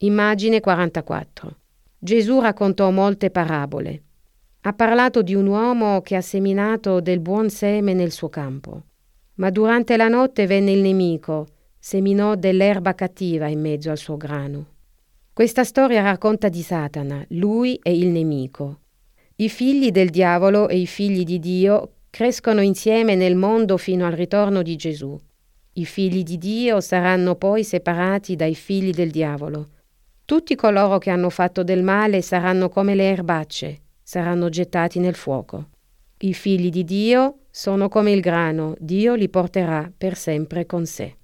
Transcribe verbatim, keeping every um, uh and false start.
Immagine quarantaquattro. Gesù raccontò molte parabole. Ha parlato di un uomo che ha seminato del buon seme nel suo campo. Ma durante la notte venne il nemico, seminò dell'erba cattiva in mezzo al suo grano. Questa storia racconta di Satana, lui è il nemico. I figli del diavolo e i figli di Dio crescono insieme nel mondo fino al ritorno di Gesù. I figli di Dio saranno poi separati dai figli del diavolo. Tutti coloro che hanno fatto del male saranno come le erbacce, saranno gettati nel fuoco. I figli di Dio sono come il grano, Dio li porterà per sempre con sé.